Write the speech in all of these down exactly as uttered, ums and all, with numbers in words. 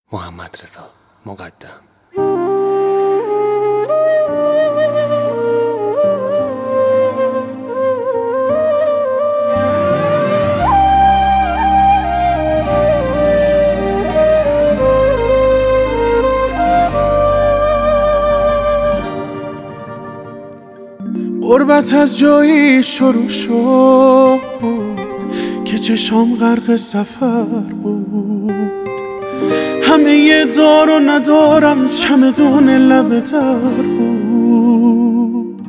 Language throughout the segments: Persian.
محمد رضا مقدم. غربت از جایی شروع شد که چشام غرق سفر بود. همه دار و ندارم چمدون لب در بود.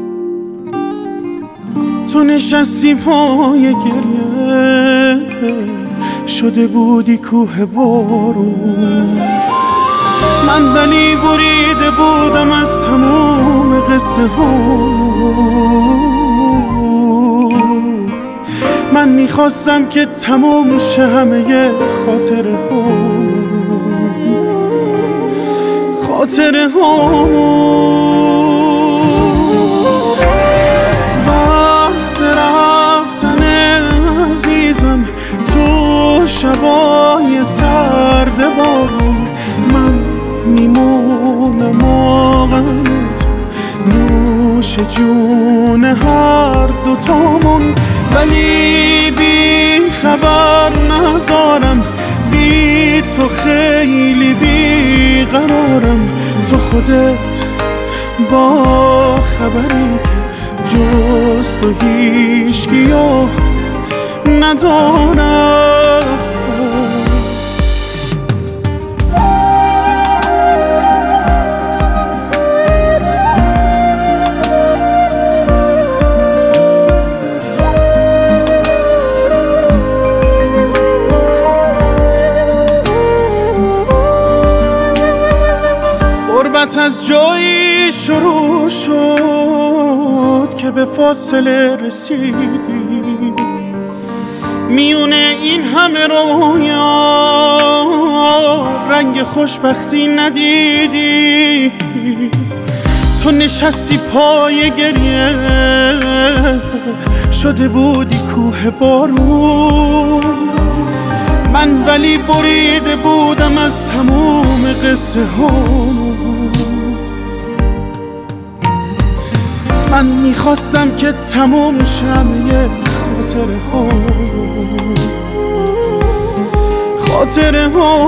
تو نشستی پای گریه شده بودی کوه بارون. من ولی بریده بودم از تمام قصه ها. من میخواستم که تمام شه همه خاطره ها خاطره ها وقت رفتن عزیزم تو شبای سرد بارون. من میمونم آغم تو نوش جون هر دوتامون. ولی بی خبر نذارم بی تو خیلی بی قرارم. تو خودت با خبری که جز تو هیچکیو ندارم. غربت از جایی شروع شد که به فاصله رسیدی. میونه این همه رویا رنگ خوشبختی ندیدی. تو نشستی پای گریه شده بودی کوه بارون. من ولی بریده بودم از تمام قصه ها. من میخواستم که تمام شمه خاطره ها خاطره ها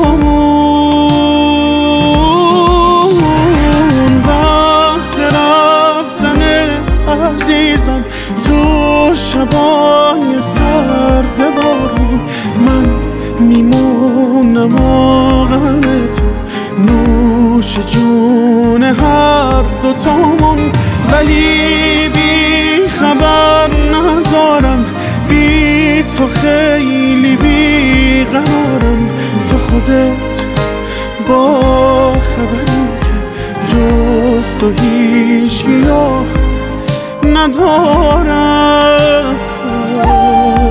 وقت رفتن عزیزم تو شبای سرد بارون. من میمونم آغم تو نوش جون هر دوتامون. ولی بی خبر نذارم بی تو خیلی بی قرارم. تو خودت با خبری که جز تو هیچکیو ندارم.